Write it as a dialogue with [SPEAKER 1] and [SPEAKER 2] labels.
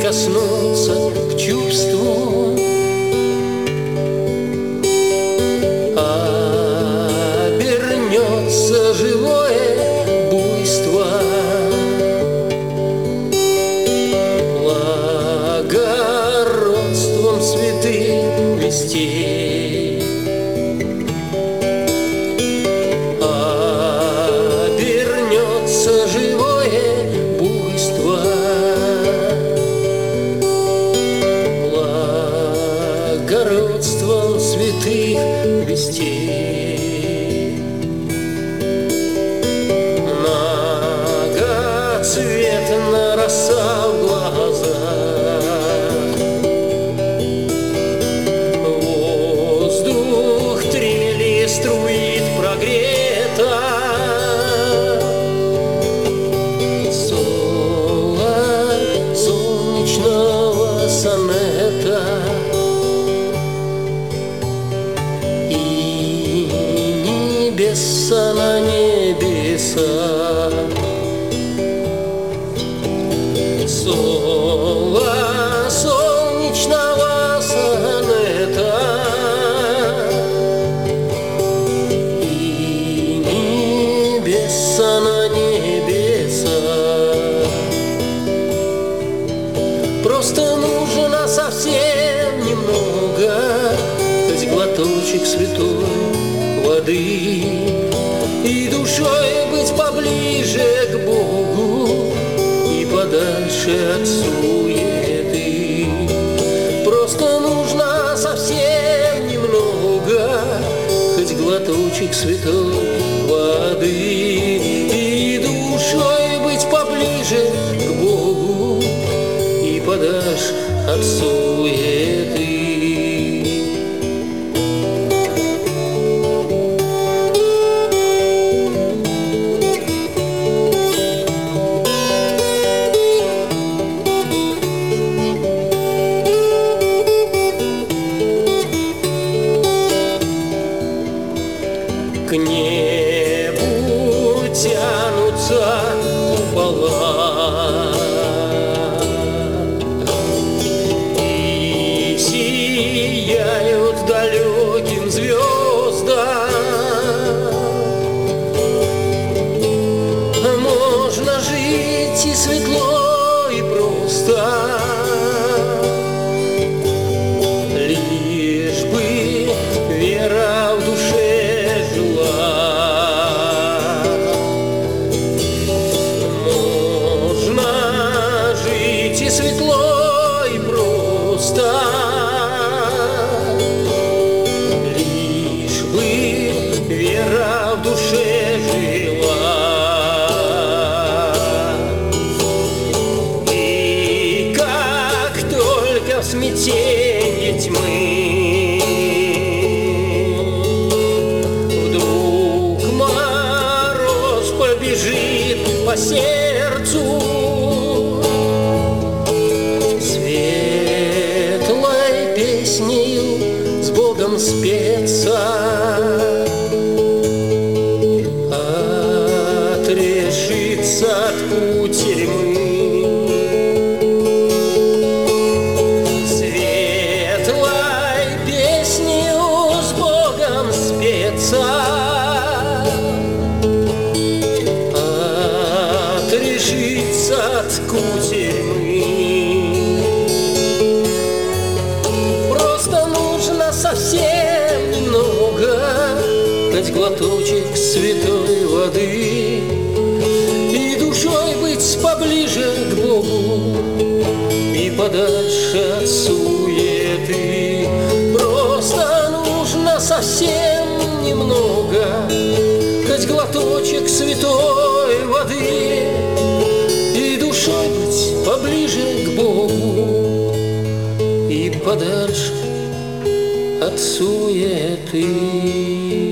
[SPEAKER 1] прикоснуться к чувству, обернется живое буйство благородством святых вестей. Обернется живое буйство благородством святых вестей. Многоцветна роса в глазах, воздух трели струит прогрето, солнечного сонета. Небеса на небеса, солнечного сонета. И небеса на небеса. Просто нужно совсем немного, хоть глоточек святой воды, и душой быть поближе к Богу и подальше от суеты. Просто нужно совсем немного, хоть глоточек святой воды, и душой быть поближе к Богу и подальше от суеты. К небу тянутся купола, и сияют далеким звездам. Можно жить и светло, и просто, лишь бы вера в душе. Светло и просто, лишь бы вера в душе жила. И как только в смятенье тьмы вдруг мороз побежит по сердцу, песнею с Богом спеться, отрешиться от кутерьмы. Светлой песнею с Богом спеться, отрешиться от кутерьмы. Совсем немного, хоть глоточек святой воды, и душой быть поближе к Богу и подальше от суеты. Просто нужно совсем немного, хоть глоточек святой воды, и душой быть поближе к Богу и подальше от суеты.